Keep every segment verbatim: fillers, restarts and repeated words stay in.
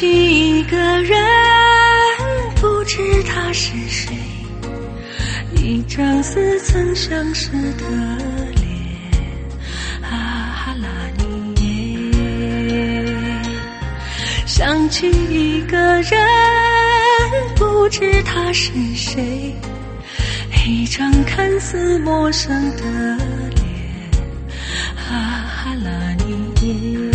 起一个人，不知他是谁，一张似曾相识的脸，啊哈拉尼耶。想起一个人，不知他是谁，一张看似陌生的脸，啊哈拉尼耶。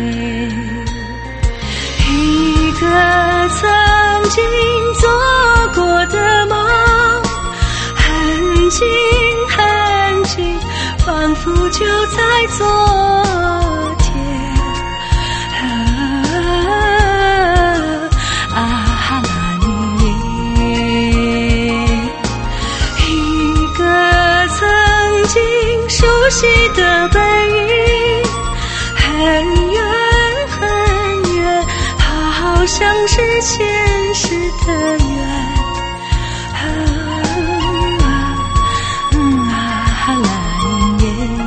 一个曾经做过的梦，很近很近，仿佛就在昨天，啊哈拉尼耶。一个曾经熟悉的背影，很远很远，好像是前世的缘，啊嗯啊哈拉尼耶。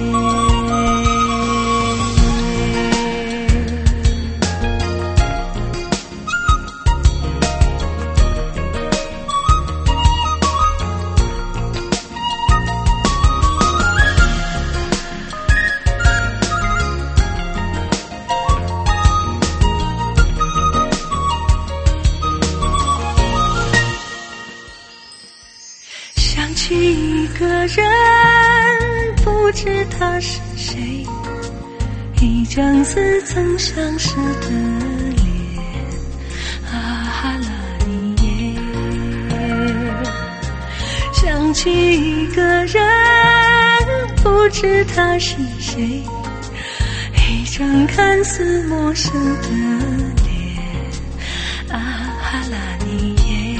想起一个人，不知他是谁，一张似曾相识的脸，啊哈拉尼耶。想起一个人，不知他是谁，一张看似陌生的脸，啊哈拉尼耶。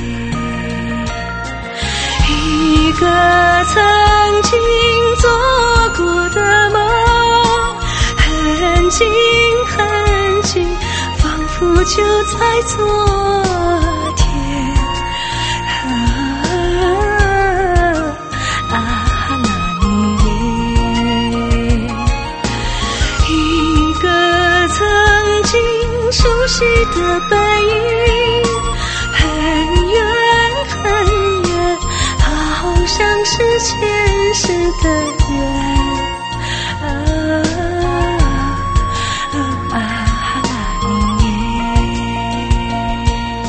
一个曾经做过的梦，很近很近，仿佛就在昨天，啊哈拉尼耶。一个曾经熟悉的背影，很远很远，好像是前世的缘，啊啊啊哈拉尼耶。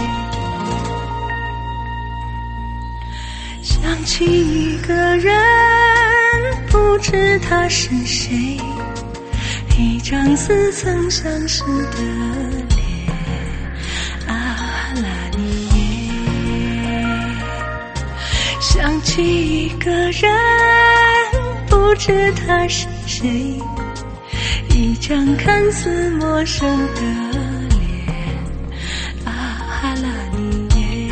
想起一个人，不知他是谁，一张似曾相识的脸，啊哈拉尼耶。想起一个人，不知他是谁，一张看似陌生的脸，啊哈拉尼耶。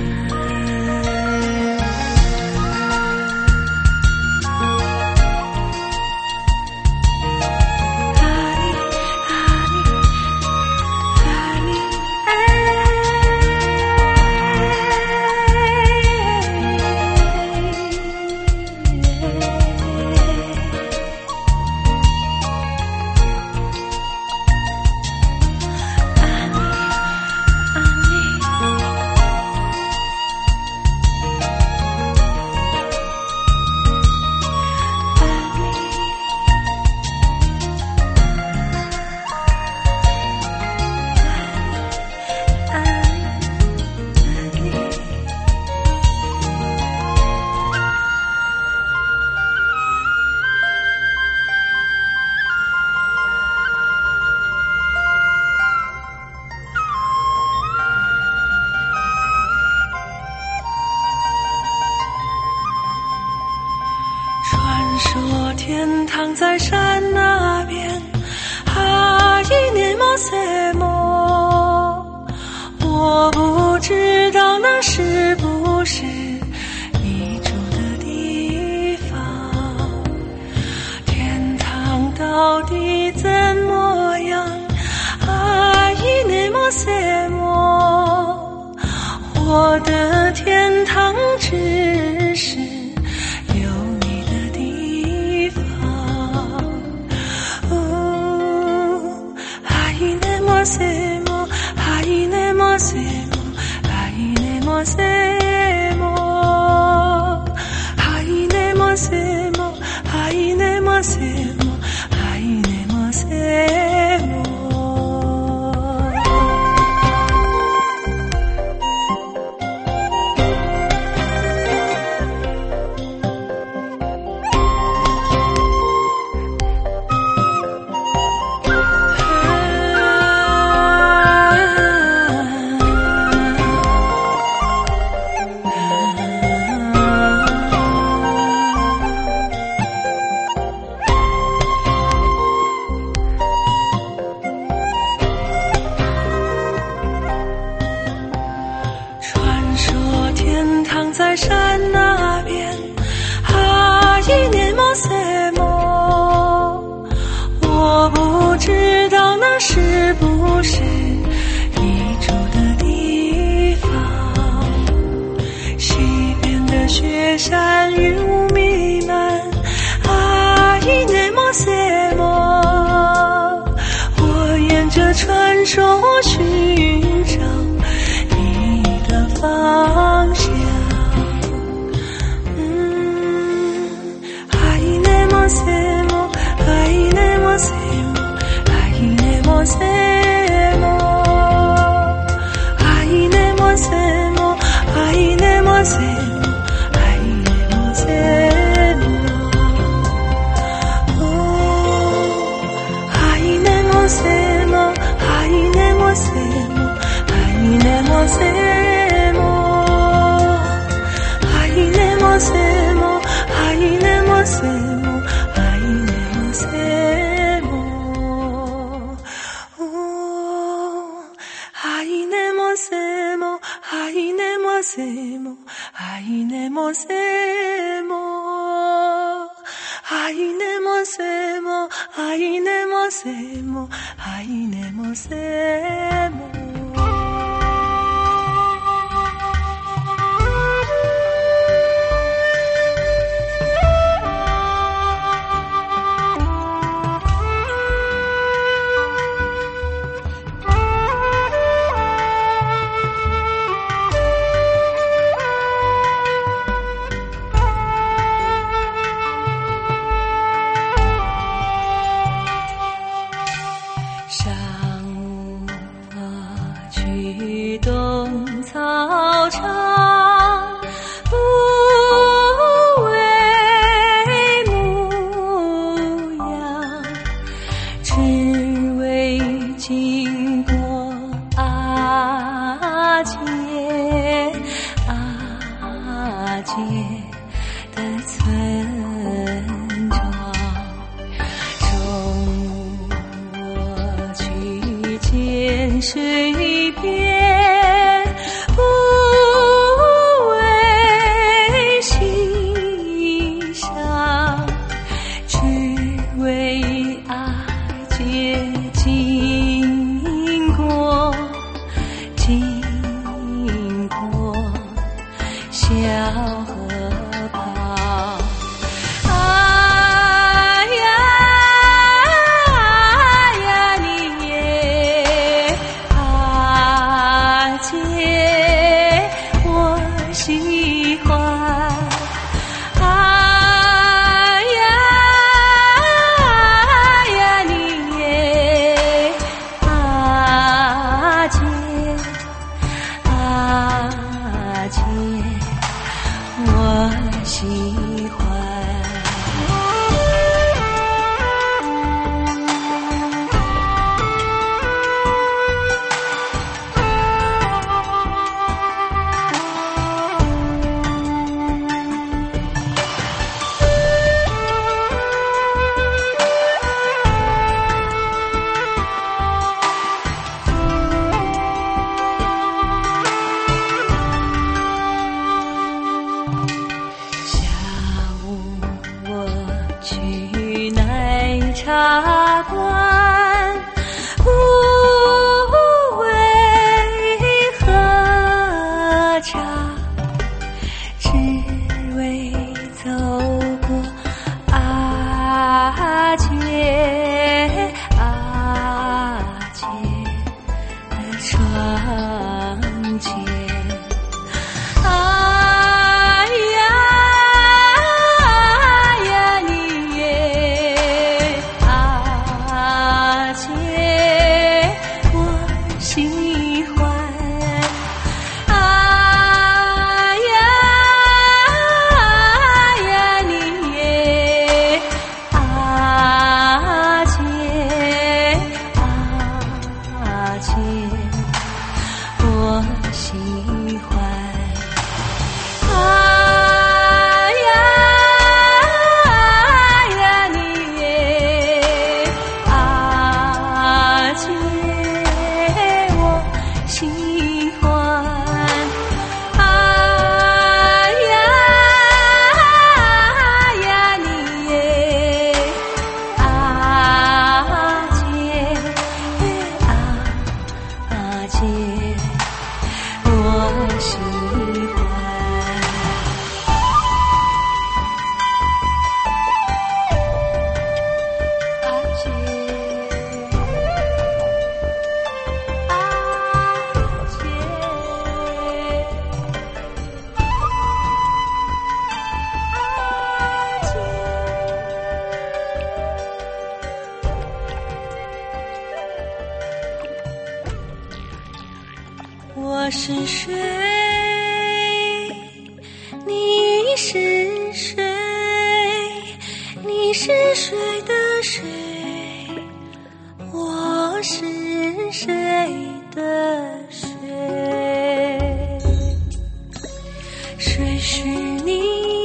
啊哩啊哩啊哩说天堂在山那边，哈伊涅莫塞莫，我不知道那是不是你住的地方，天堂到底怎么样，哈伊涅莫塞莫，我的天堂只是雪山云雾弥漫，啊伊内莫塞莫，我沿着传说寻找你的方向。嗯，啊伊内莫塞莫，啊伊内莫塞莫，啊伊内莫塞莫，啊伊内莫塞莫，啊伊内莫塞莫。 是水，你是水，你是水的水，我是谁的水？水是你，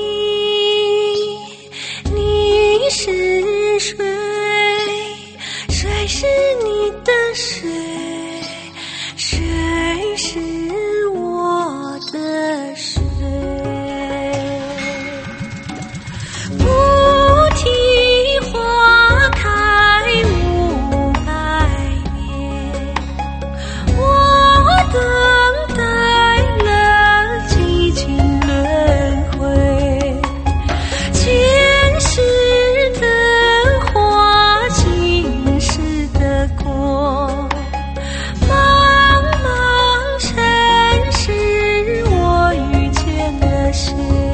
你是水，水是你的水，水是我的水。菩提花开五百年，我等待了几经轮回，前世的花，今世的果，茫茫尘世，我遇见了谁？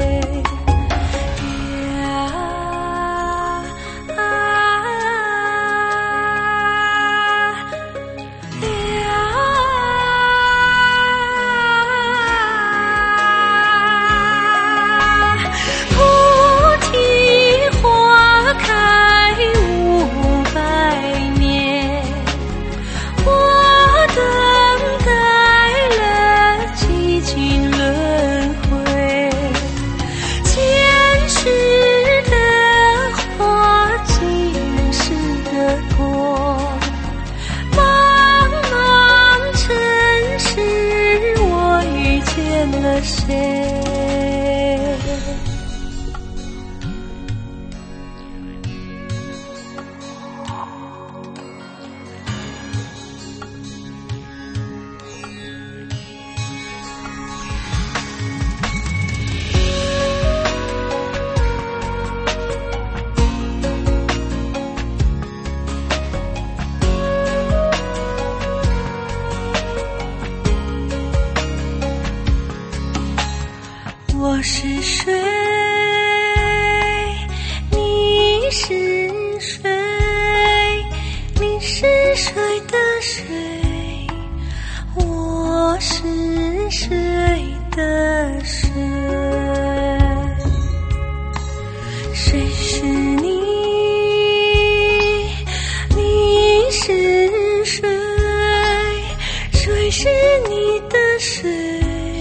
了谁？我是水，你是水，你是水的水，我是水的水。水是你，你是水，水是你的水，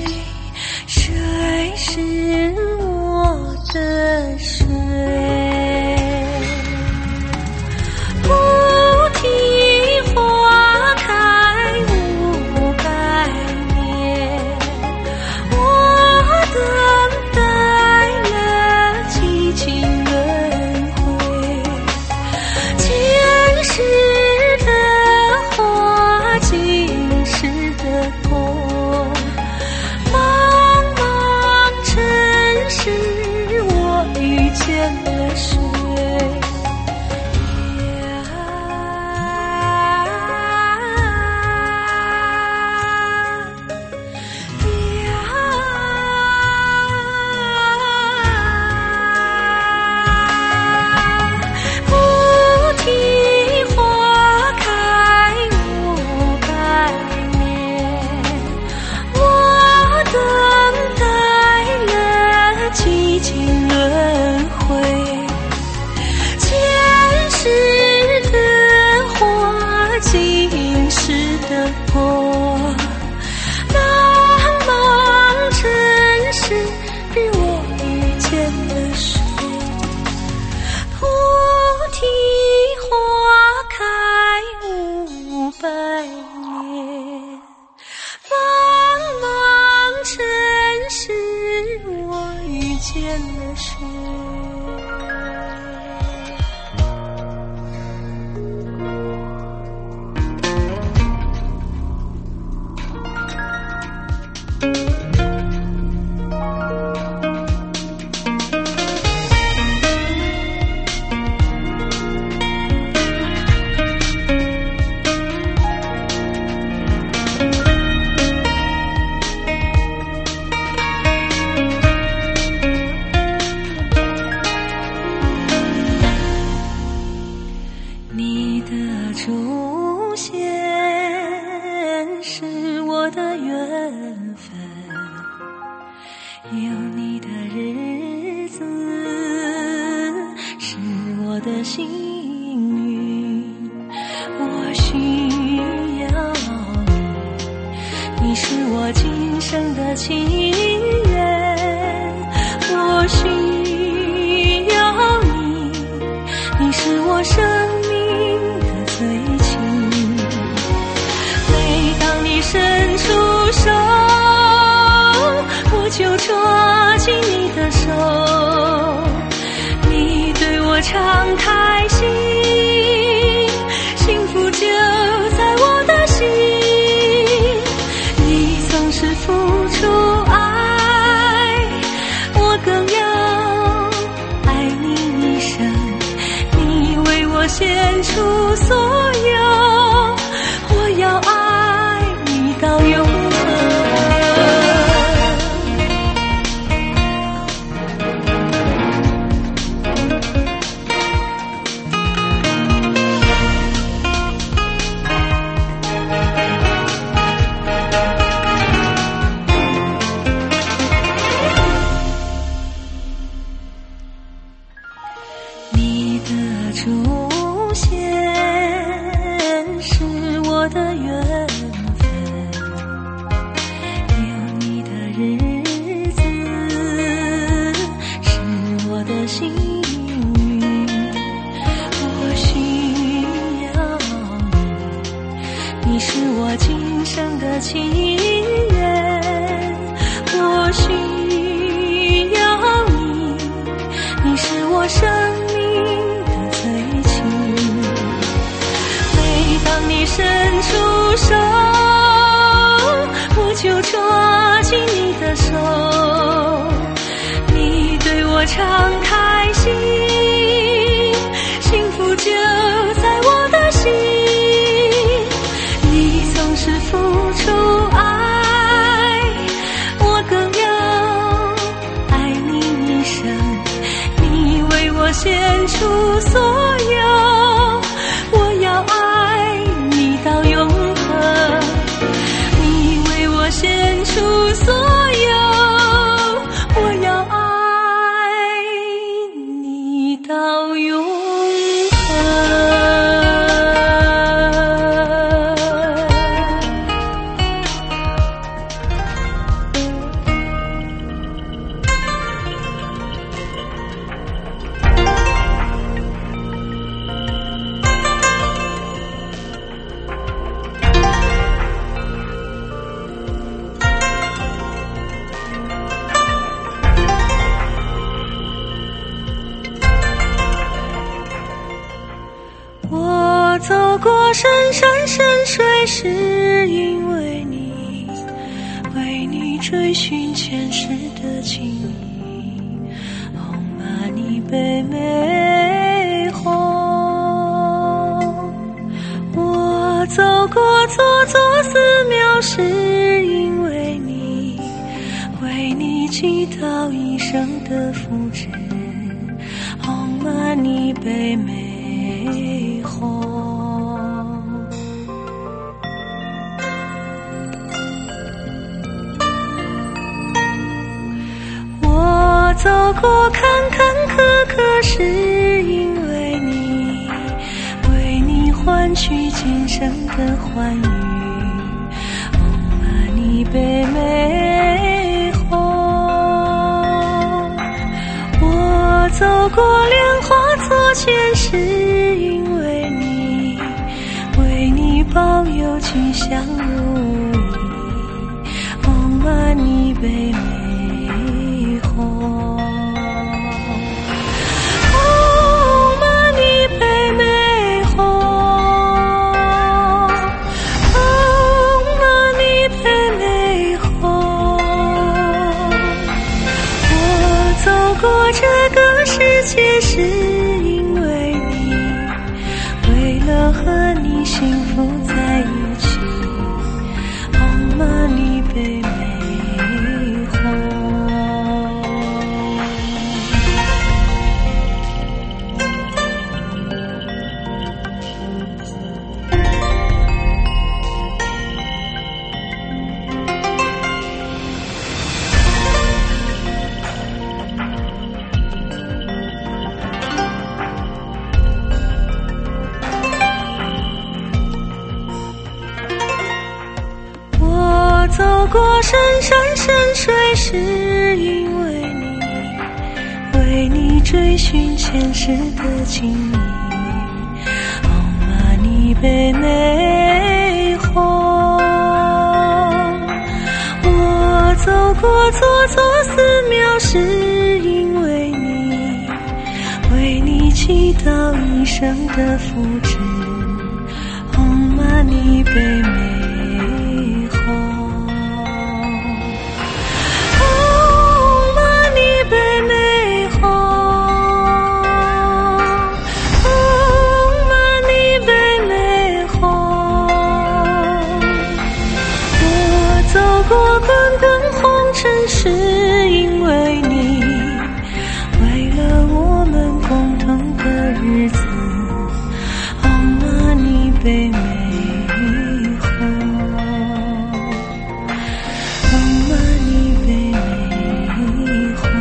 水是我的水。菩提花开五百年，我等待了几经轮回，前世的花，今世的果，是我遇见了谁？菩提花开五百年，我等待几经轮回，前世的花，今世的果，茫茫尘世，我遇见了谁？菩提花开五百年，茫茫尘世，我遇见了谁？ 我需要你，你是我生命的最亲。每当你伸出手，我就抓紧你的手，你对我敞开心，幸福就在我的心。你总是付出爱，我更要爱你一生。你为我献出所有，我要爱你到永恒。你的出现是我的缘分，有你的日子是我的幸运。我需要你，你是我今生的情缘。我需要你，你是我生你伸出手，我就抓紧你的手，你对我敞开心，幸福就在我的心。你总是付出爱，我更要爱你一生。你为我献出所有，我要爱到永恒。你为我献出所有，我要爱你到永恒。我走过山山深水，是因为你，为你追寻前世的情谊。哦玛尼贝美吽。我走过座座寺庙，是因为你，为你祈祷一生的福祉。哦玛尼贝美我走过坎坎坷坷，是因为你，为你换取今生的欢愉。哦玛尼贝美吽。我走过莲花座前，是因为你，为你保佑吉祥如意。哦玛尼贝美吽。过这个世界，是因为你，为了和你幸福在一起。哦玛尼贝美吽。走过山山深水，是因为你， 追寻前世的情谊。哦玛尼贝美吽，我走过座座寺庙，是因为你，为你祈祷一生的福祉。哦玛尼贝美吽。是因为你，为了我们共同的日子。哦玛尼贝美吽，哦玛尼贝美吽，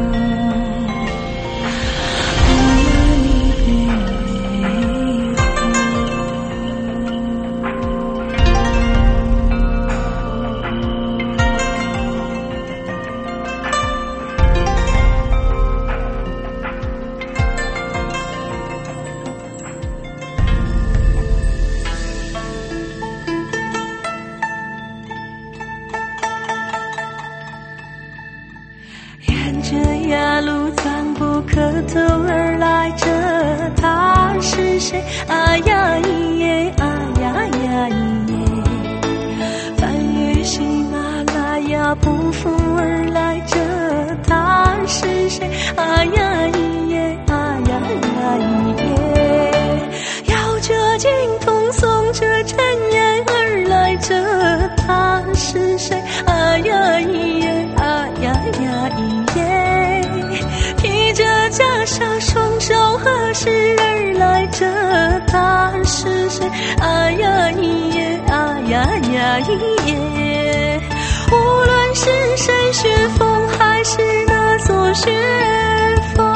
哦玛尼贝美吽。沿着雅鲁藏布克头而来，这他是谁？啊呀咿耶，啊呀呀咿耶。翻越喜马拉雅匍匐而来，这他是谁？啊呀咿耶，啊呀呀咿耶。摇着经筒诵着真言而来，这他是谁？啊呀咿耶，啊呀呀咿耶。披着袈裟双手合十而来，这他是谁？啊呀咿耶，啊呀呀咿耶。无论是谁学风还是那座雪峰，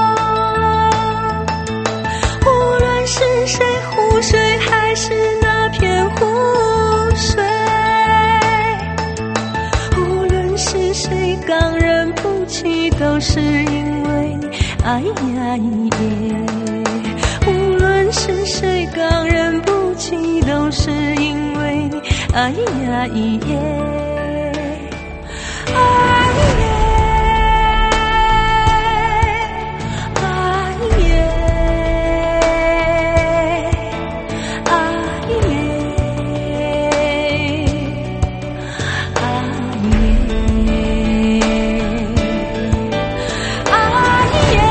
无论是谁湖水还是那片湖水，无论是谁刚忍不起，都是因为你。哎呀咿耶，无论是谁刚忍不起，都是因为你。哎呀咿耶，哎耶，哎耶，哎耶，哎耶。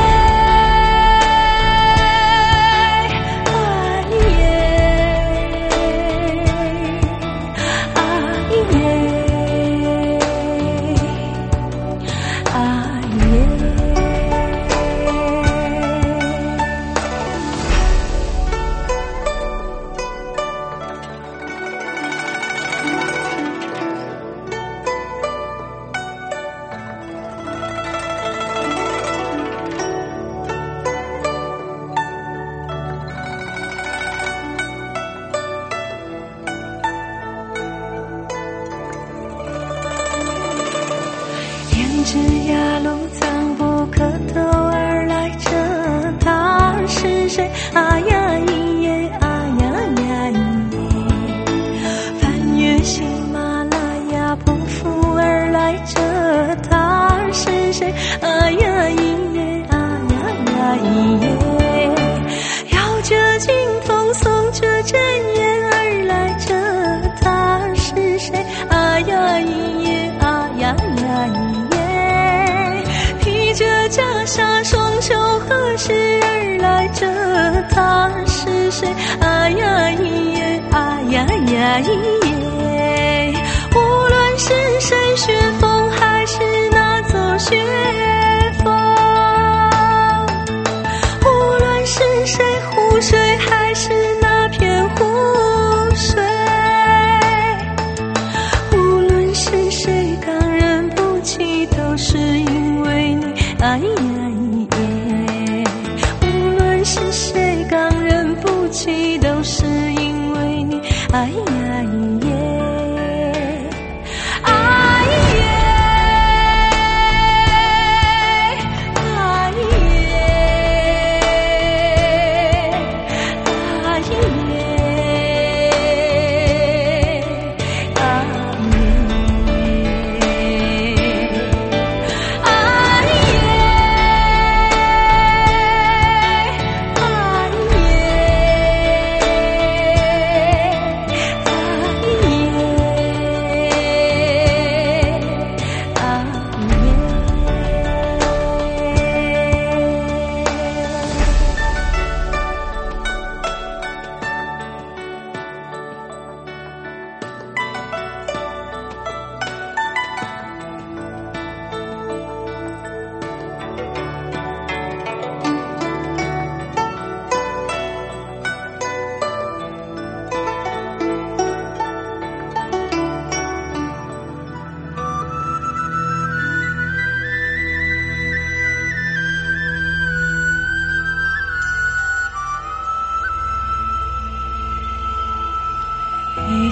沿着雅鲁藏布克头而来，这他是谁？啊呀咿耶，啊呀呀咿耶。翻越喜马拉雅匍匐而来，这他是谁？啊呀咿耶，啊呀呀咿耶。摇着经筒诵着真言而来，这他是谁？啊呀咿耶，啊呀呀咿耶。披着袈裟双手合十而来，这他是谁？啊呀咿耶，啊呀呀咿耶。无论是谁学风还是那座雪峰，无论是谁湖水还是那片湖水，无论是谁刚忍不起，都是因为你。哎呀咿耶，无论是谁刚忍不起，都是因为你。哎呀咿耶，哎耶，哎耶。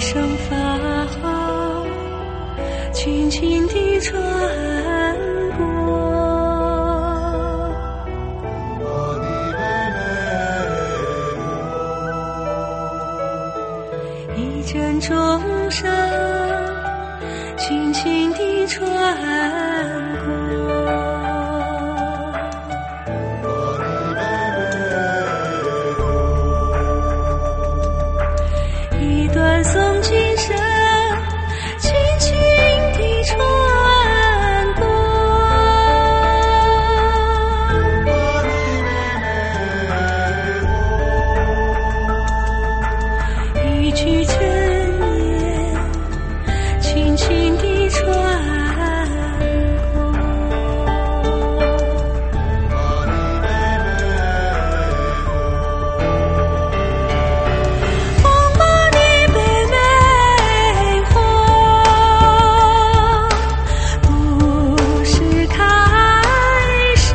声发号，轻轻地穿过。一阵钟声，轻轻地穿过。一段诵经声，轻轻地穿过。一句劝言，轻轻地穿过。嗡嘛呢呗美吽，不是开始，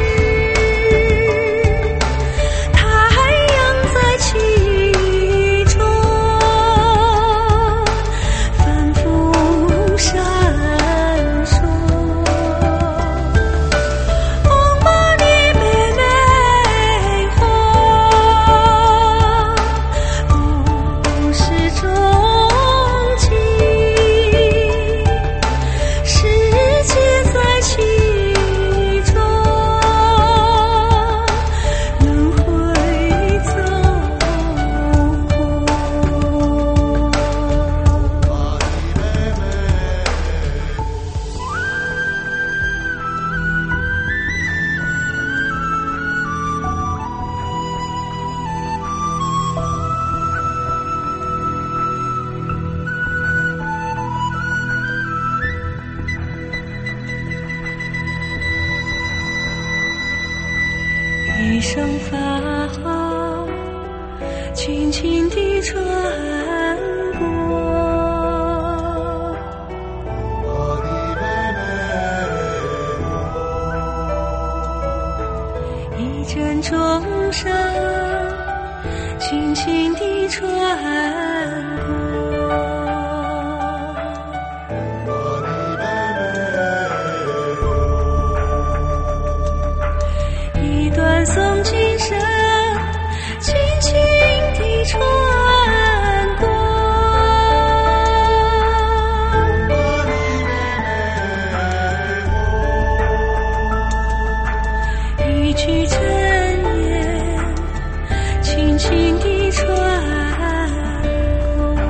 太阳在其中反复闪烁。嗡嘛呢呗美吽，不是终极，世界在其中轮回走过。一声发号，轻轻地穿过。一阵钟声，轻轻地穿过。一段诵经声，轻轻地穿过。一句劝言，轻轻地穿过。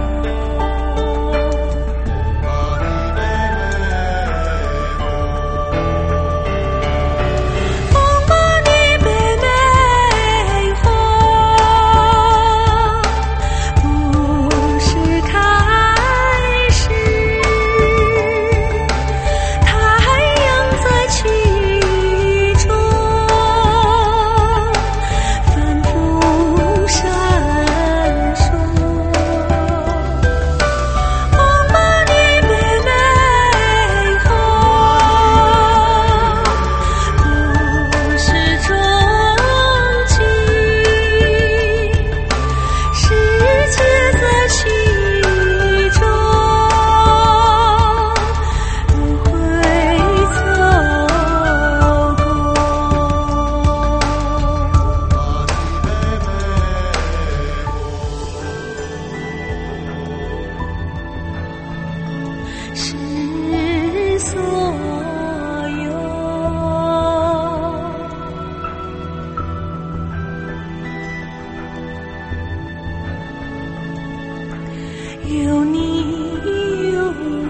嗡嘛呢呗美吽，不是开始，太阳在其中反复闪烁。嗡嘛呢呗美吽，不是终极，世界在其中轮回走过。是所有，有你有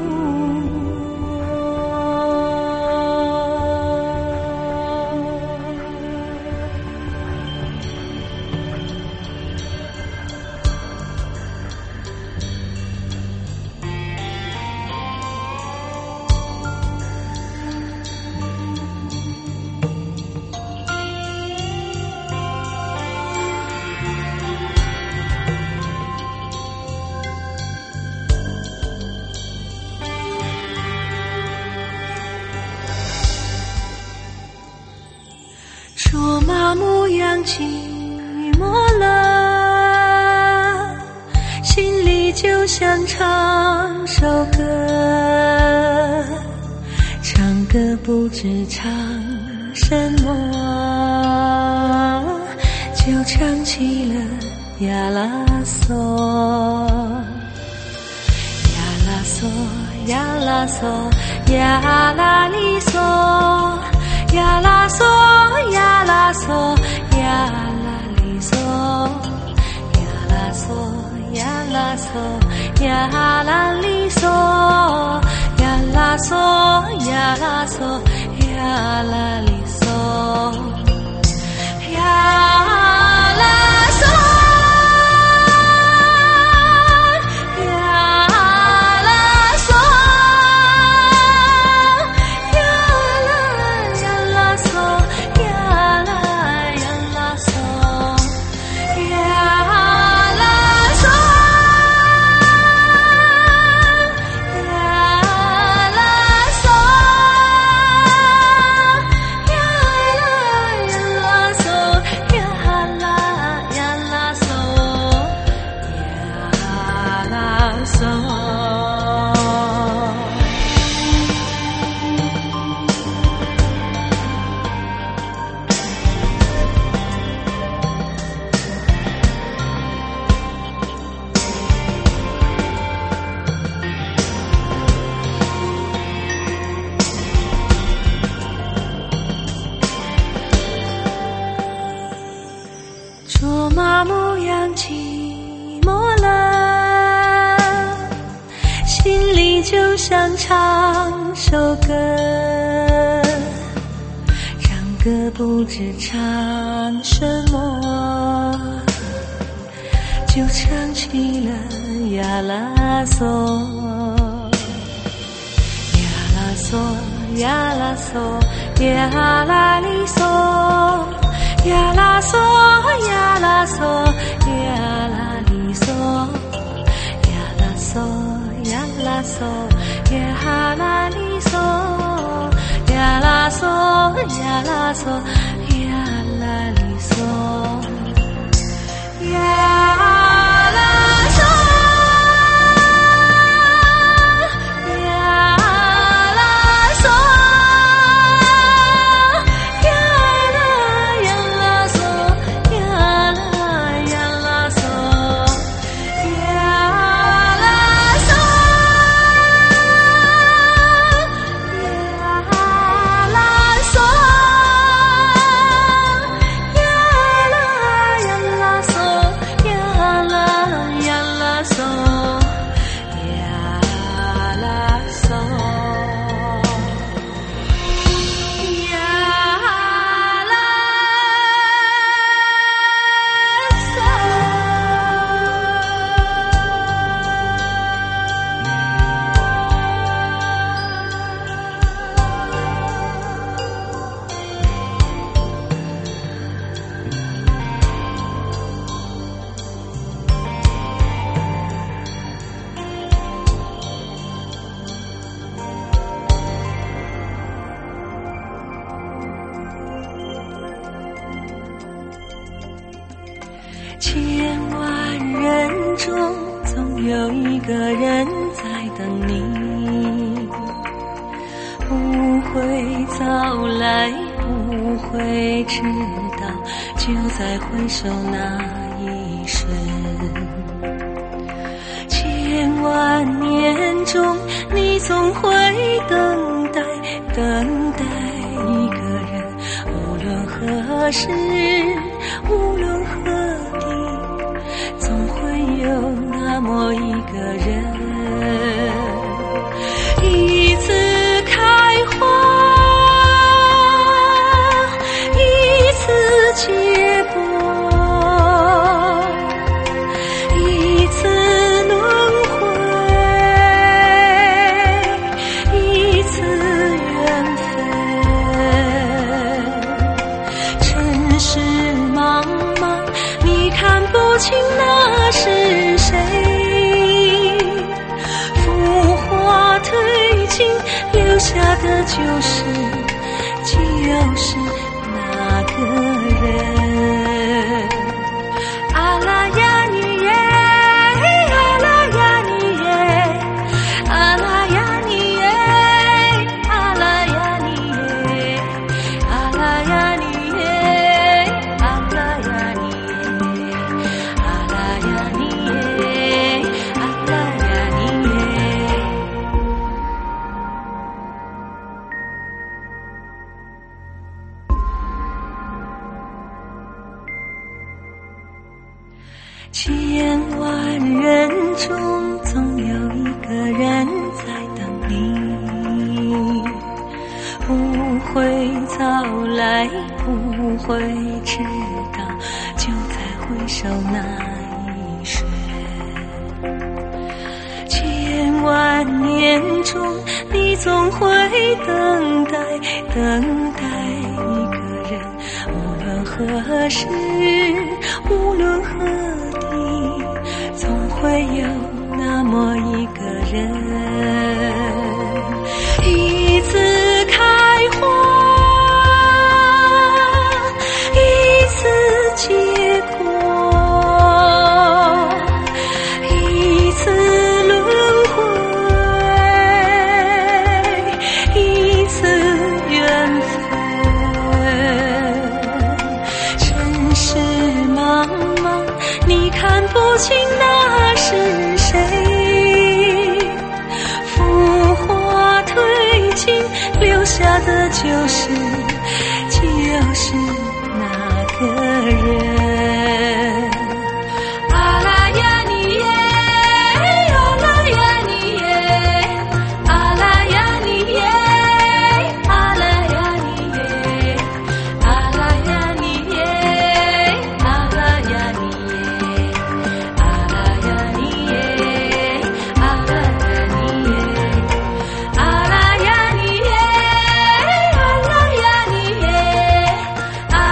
卓玛牧羊寂寞了，心里就像唱首歌，唱歌不知唱什么，就唱起了呀啦嗦，呀啦嗦，呀啦嗦，呀啦哩嗦，呀啦嗦，呀啦嗦，呀啦哩嗦，呀啦嗦，呀啦嗦，呀啦哩嗦，呀啦嗦，呀啦嗦，呀啦哩嗦，呀啦嗦，呀啦嗦，呀啦呀啦嗦，呀啦呀啦嗦，呀啦嗦，呀啦嗦，呀啦呀啦嗦，呀啦呀啦嗦，呀啦嗦。卓玛牧羊寂寞了，心里就像唱首歌，唱歌不知唱什么，就唱起了呀啦嗦，呀啦嗦，呀啦嗦，呀啦哩嗦，呀啦嗦，呀啦嗦，呀啦哩嗦，呀啦嗦，呀啦嗦，呀啦哩嗦，呀啦嗦，呀啦嗦，呀啦哩嗦，呀啦嗦，呀啦嗦，呀啦呀啦嗦，呀啦呀啦嗦，呀啦嗦，呀啦嗦，呀啦呀啦嗦，呀啦呀啦嗦，呀啦嗦，呀啦千万人中总有一个人在等你，不会早来，不会迟到，就在回首那一瞬。千万年中，你总会等待，等待一个人，无论何时，无论何地，总会有那么一个人，一次开花，一次结果，一次轮回，一次缘分。尘世茫茫，你看不清那是谁，浮华褪尽，留下的就是就是那个人。阿拉呀你耶，阿拉呀千万人中总有一个人在等你，不会早来，不会迟到，就在回首那一瞬。千万年中，你总会等待，等待一个人，无论何时，无论何地，总会有那么一个人，一次开花，一次结果，一次轮回，一次缘分。尘世茫茫，你看不清那是谁，浮华褪尽，留下的就是就是那个人。阿拉呀你耶，阿拉呀你耶，阿拉呀你耶，阿拉呀你耶，阿拉呀你耶，阿拉呀你耶，阿拉呀你耶，阿拉呀你耶，阿拉呀你耶，阿拉呀你耶，阿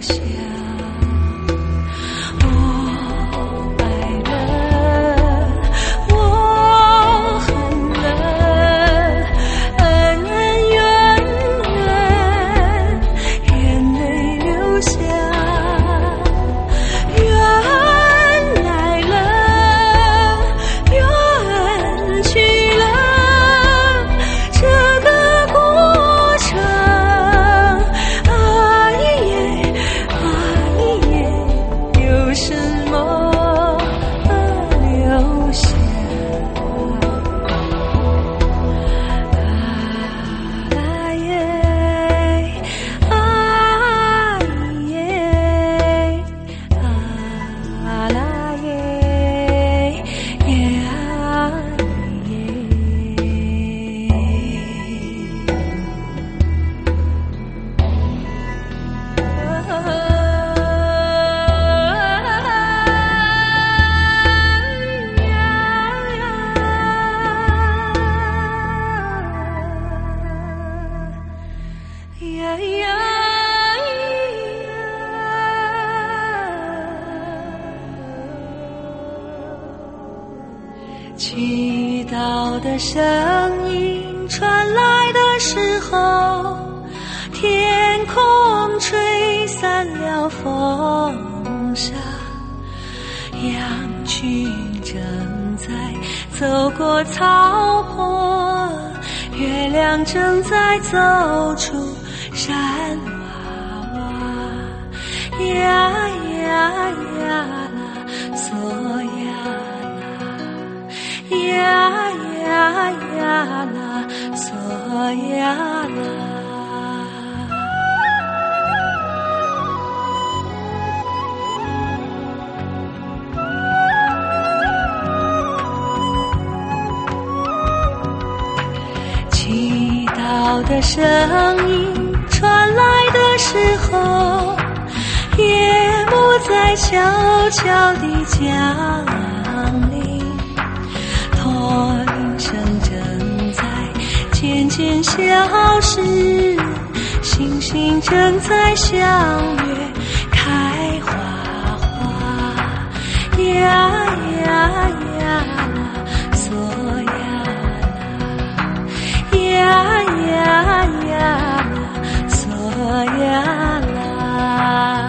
想。我爱了，我恨了，恩恩怨怨，眼泪流下。缘来了，缘去了，这个过程，啊一耶，啊一耶，有什么留下？啊啦耶，啊耶，啊啦耶，耶啊耶。呀呀祈祷的声音传来的时候，天空吹散了风沙，羊群正在走过草坡，月亮正在走出山娃娃，呀呀呀啦，嗦呀啦，呀呀呀啦，嗦呀啦。祈祷的声音传来的时候，夜幕在悄悄地降临，驼铃声正在渐渐消失，星星正在相约开花花，呀呀呀啦，嗦呀啦，呀呀呀啦，嗦呀啦。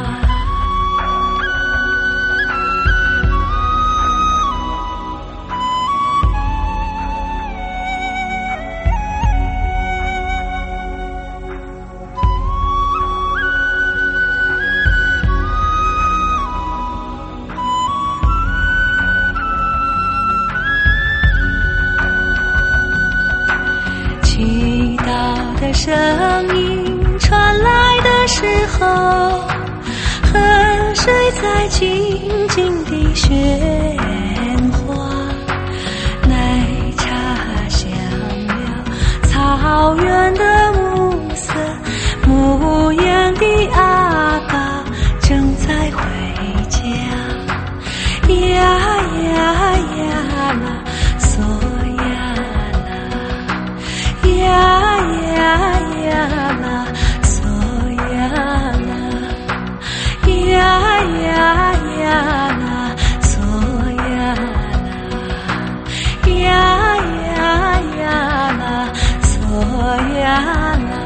祈祷的声音传来的时候，河水在静静地喧哗，奶茶香了草原的暮色，牧羊的阿爸正在回家，呀呀呀啦，嗦呀啦，呀呀呀啦，嗦呀啦，呀呀呀啦，嗦呀啦，呀呀呀啦，嗦呀啦。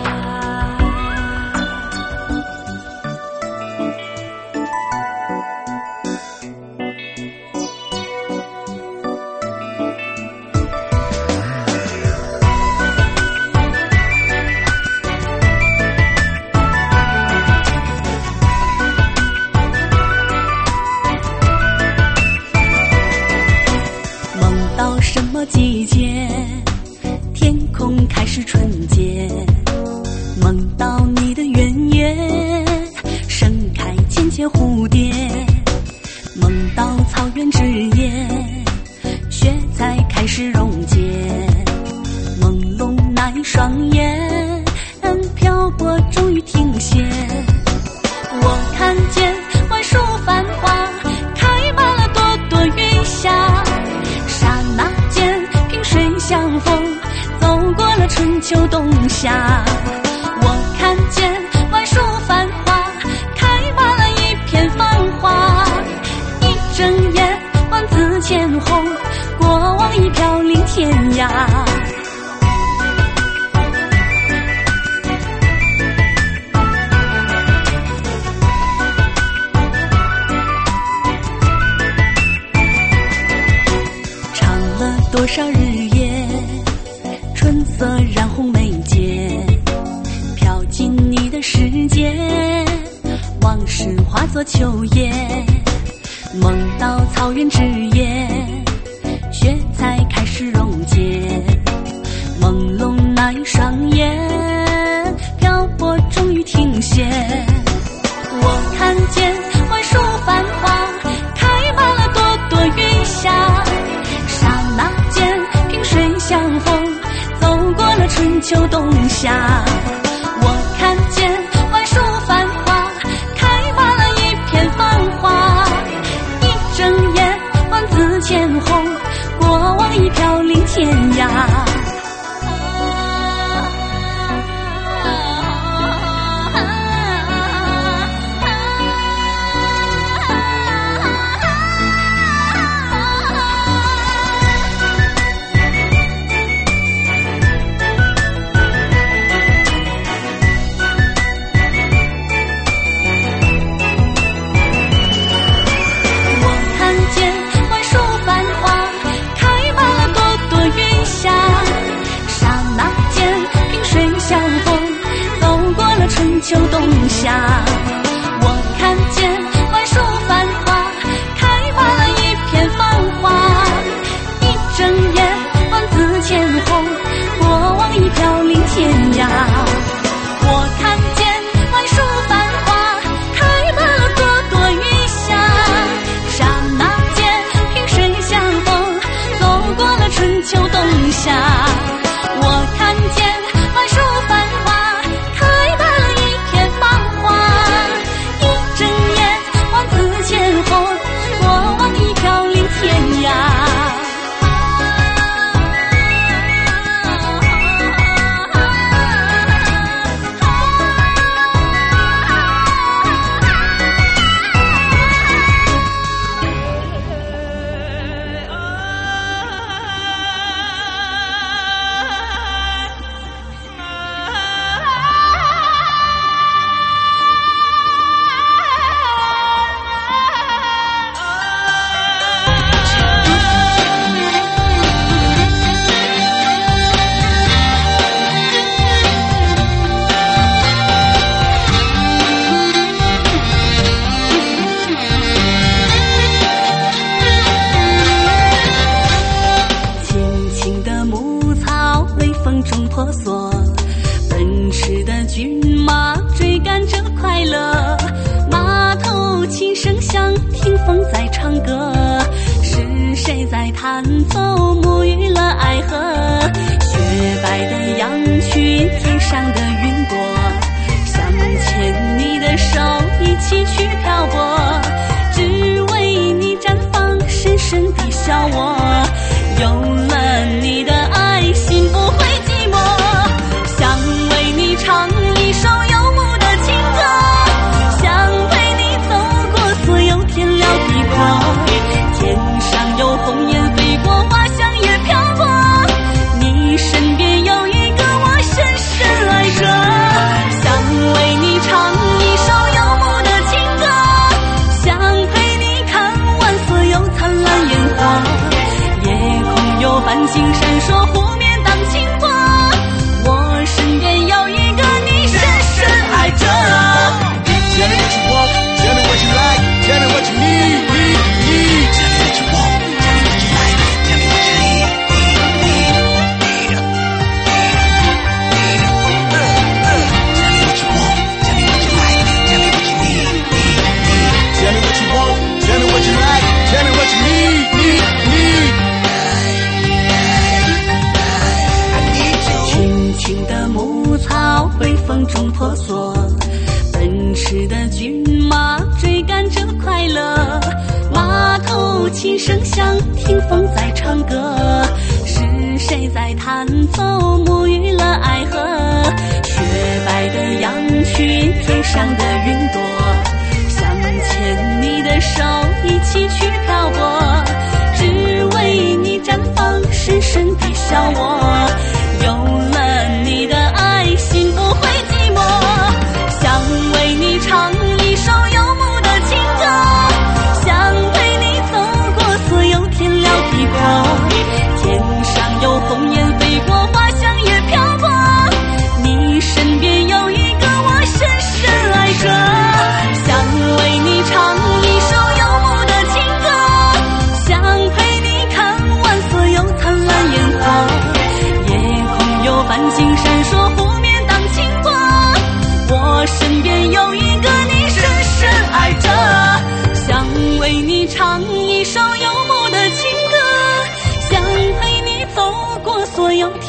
什么季节？天空开始纯洁，梦到你的圆圆，盛开千千蝴蝶，梦到草原之夜，雪才开始溶解，朦胧那一双眼，漂泊终于停歇。我看见槐树繁花，开满了朵朵云霞，刹那间萍水相逢，走过了春秋冬夏。我看见槐树繁花，开作秋叶，梦到草原枝叶，雪才开始溶解，朦胧那一双眼，漂泊终于停歇。我看见槐树繁华，开满了朵朵云霞，刹那间萍水相逢，走过了春秋冬夏。我看见槐树繁华，开满了一片繁华，一睁眼万紫千红，过往已飘零天涯。秋冬夏，我看见槐树繁华，开满了一片繁华，一睁眼万紫千红，过往已飘零天涯。我看见槐树繁华，开满了朵朵云霞，刹那间萍水相逢，走过了春秋冬夏。我看见槐树繁华，婆娑，奔驰的骏马追赶着快乐，马头琴声响，听风在唱歌，是谁在弹奏，沐浴了爱河。雪白的羊群，天上的云朵，想牵你的手一起去漂泊，只为你绽放深深的笑窝。有了你的爱，心不会寂寞，想为你唱一首游牧的情歌，想陪你走过所有天辽地阔。天上有鸿雁飞过，花香也飘过，你身边有一个我深深爱着，想为你唱一首游牧的情歌，想陪你看完所有灿烂烟火。夜空有繁星闪烁，湖面荡清波，我身边有一个你深深爱着。 Tell me what you want, tell me what you like, tell me what you need, need, need. Tell me what you want, tell me what you like, tell me what you need, need, need, need, need. Tell me what you want, tell me what you like, tell me what you need, need, need. Tell me what you want, tell me what you like, tell me what you need, need, need. 青青的牧草被风中婆娑，奔驰的骏马追赶着快乐，马头琴声响，听风在唱歌，是谁在弹奏，沐浴了爱河。雪白的羊群，天上的云朵，想牵你的手一起去漂泊，只为你绽放深深的笑窝。有了你的爱，心不会寂寞，想为你唱一首游牧的情歌，想陪你走过所有天辽地阔。天上有鸿雁飞过，花香也飘过，你身边有一个我深深爱着，想为你唱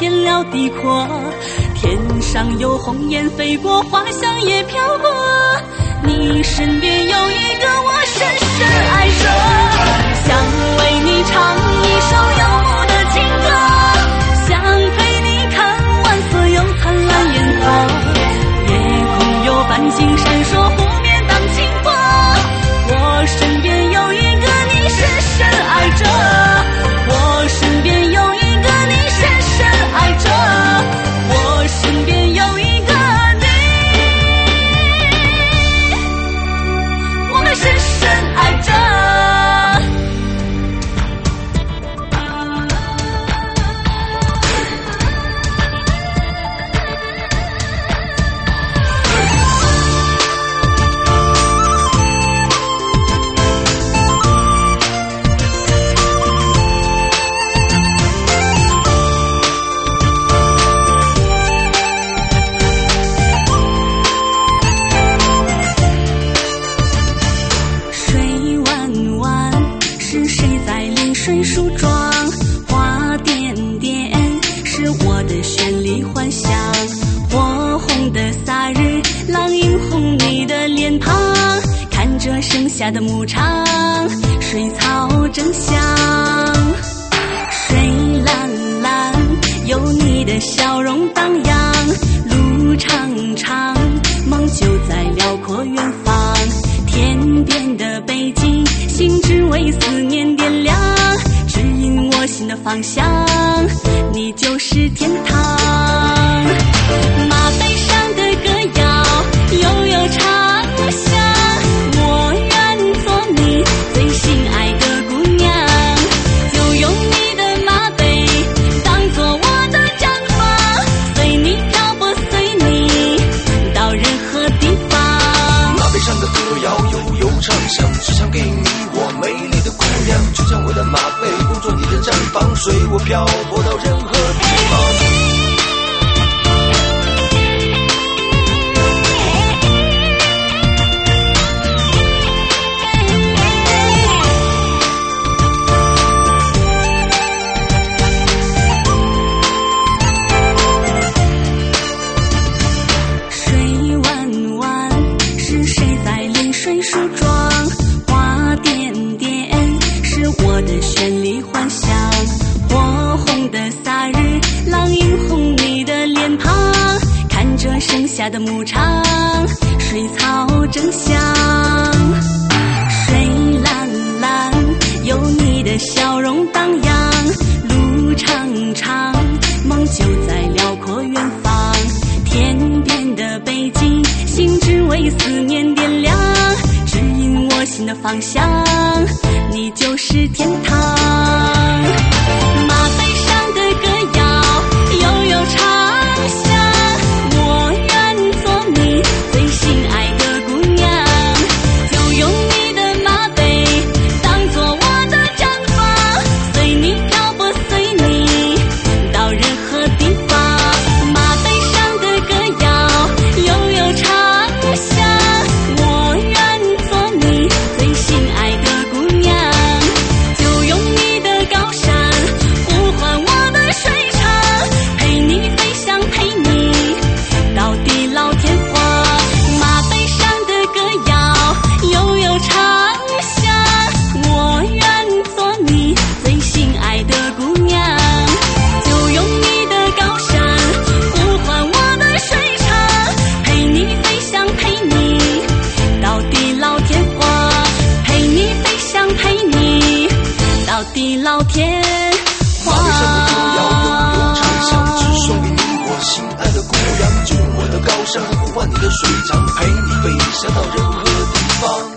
见了地阔，天上有鸿雁飞过，花香也飘过，你身边有一个我深深爱着，想为你唱一首游牧的情歌，想陪你看晚色有灿烂烟火，夜空有繁星闪烁，湖面荡清波，我身边有一个你深深爱着，我身边有一个你深深爱着，我身边有一个你，我们深深爱着。水梳妆，花点点是我的绚丽幻想，火红的洒日，浪映红你的脸庞，看着盛夏的牧场，水草正香，水蓝蓝，有你的笑容荡漾，路长长，梦就在辽阔远方，天边的北京，心只为思念点亮，指引我心的方向，你就是天堂。马背上的歌谣悠悠长响，我愿做你最心爱的姑娘，就用你的马背当作我的毡房，随你漂泊，随你到任何地方。 马背上的歌谣悠悠长响，只想给你我美丽的姑娘，就像我的马背工作你的毡房，随我漂泊到任何地方。 水弯弯，是谁在临水梳妆？花点点，是我的绚丽幻想。火红的洒日，浪映红你的脸庞，看着盛夏的牧场，水草正香。水蓝蓝，有你的笑容荡漾，路长长，梦就在辽阔远方，天边的北京，心只为思念点亮，指引我心的方向，你就是天堂。马背上的歌谣悠悠长响，我愿做你最心爱的姑娘，就用你的马背当作我的毡房，随你漂泊，随你到任何地方。马背上的歌谣悠悠长响，我愿做你最心爱的姑娘，就用你的高山呼唤我的水长，陪你飞翔，陪你到地老天荒。马背上的歌谣悠悠长响，我愿做你最心爱的姑娘，就用你的高山呼唤我的水长，陪你飞翔，陪你到地老天荒，陪你飞翔，陪你到地老天荒。 马背上的歌谣悠悠长响，只送给你我心爱的姑娘，就用我的高山呼唤你的水长，陪你飞翔到任何地方。